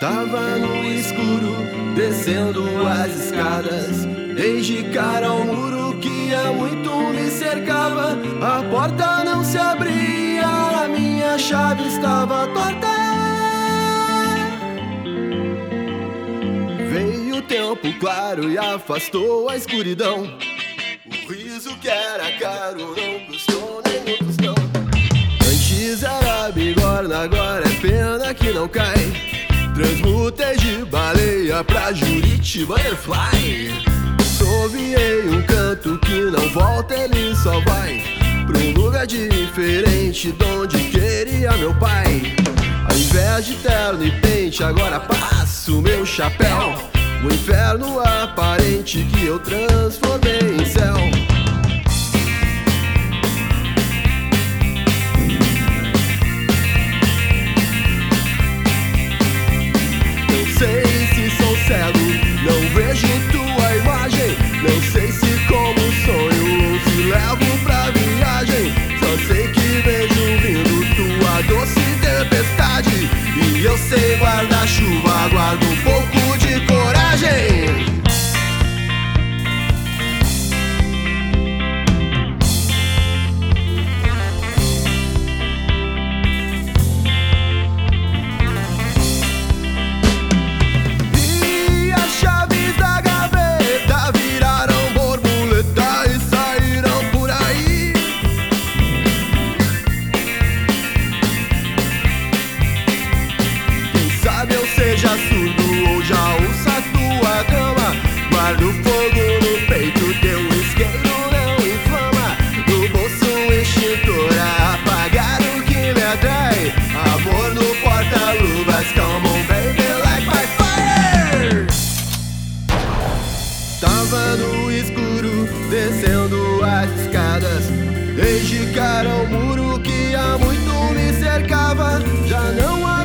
Tava no escuro, descendo as escadas. Dei de cara ao muro que há muito me cercava. A porta não se abria, a minha chave estava torta. Veio o tempo claro e afastou a escuridão. O riso que era caro não custou nem um tostão. Antes era bigorna, agora é pena que não cai. Transmutei de baleia pra Juriti Butterfly. Soviei um canto que não volta, ele só vai pra um lugar diferente donde queria meu pai. Ao invés de terno e pente, agora passo meu chapéu. O inferno aparente que eu transformei em céu. Não sei se sou cego, não vejo tua imagem. Não sei se como sonho ou se levo pra viagem. Só sei que vejo vindo tua doce tempestade. E eu sei guarda-chuva, guardo um pouco de coragem. Seja surdo ou já ouça tua cama. Guardo fogo no peito, teu isqueiro não inflama. No bolso um extintor a apagar o que me atrai. Amor no porta-luvas, come on baby like my fire. Tava no escuro, descendo as escadas. Dei de cara ao muro que há muito me cercava. Já não há